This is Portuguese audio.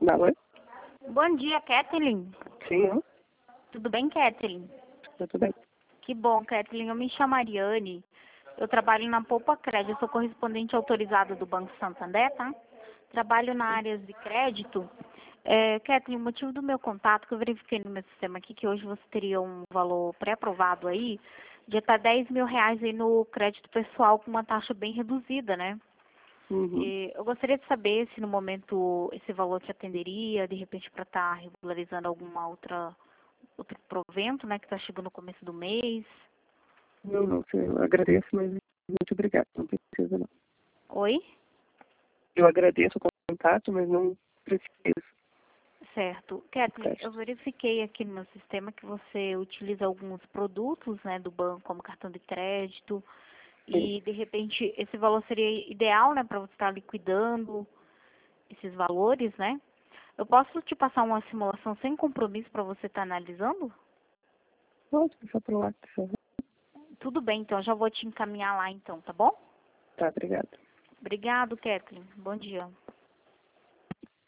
Alô? Bom dia, Kathleen. Sim, ó. Tudo bem, Kathleen? Tudo bem. Que bom, Kathleen. Eu me chamo Ariane. Eu trabalho na Poupa Crédito. Eu sou correspondente autorizada do Banco Santander, tá? Trabalho na área de crédito. Kathleen, o motivo do meu contato, que eu verifiquei no meu sistema aqui, que hoje você teria um valor pré-aprovado aí, de até R$ 10.000 aí no crédito pessoal com uma taxa bem reduzida, né? Uhum. E eu gostaria de saber se no momento esse valor te atenderia, de repente para estar regularizando alguma outro provento, né, que está chegando no começo do mês. Não, eu agradeço, mas muito obrigado. Não precisa, não. Oi? Eu agradeço o contato, mas não preciso. Certo. Kathleen, Teste. eu verifiquei aqui no meu sistema que você utiliza alguns produtos, né, do banco, como cartão de crédito, Sim. e de repente esse valor seria ideal, né, para você estar liquidando esses valores, né? Eu posso te passar uma simulação sem compromisso para você estar analisando? Pode passar para lá, por favor. Tudo bem, então eu já vou te encaminhar lá então, tá bom? Tá, obrigado. Obrigado, Kathleen. Bom dia.